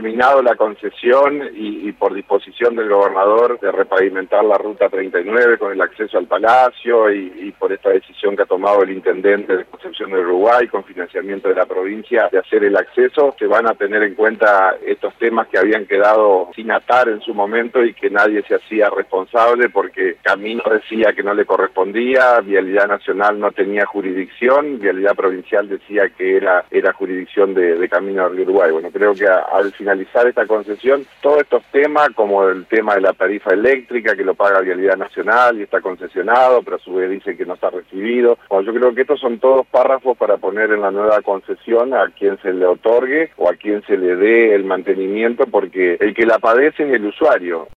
terminado la concesión y por disposición del gobernador de repavimentar la ruta 39 con el acceso al Palacio y por esta decisión que ha tomado el intendente de Concepción del Uruguay con financiamiento de la provincia de hacer el acceso, se van a tener en cuenta estos temas que habían quedado sin atar en su momento y que nadie se hacía responsable porque Camino decía que no le correspondía, Vialidad Nacional no tenía jurisdicción, Vialidad Provincial decía que era jurisdicción de Camino del Uruguay. Bueno, creo que al finalizar esta concesión, todos estos temas, como el tema de la tarifa eléctrica que lo paga Vialidad Nacional y está concesionado, pero a su vez dice que no está recibido. Bueno, yo creo que estos son todos párrafos para poner en la nueva concesión a quien se le otorgue o a quien se le dé el mantenimiento, porque el que la padece es el usuario.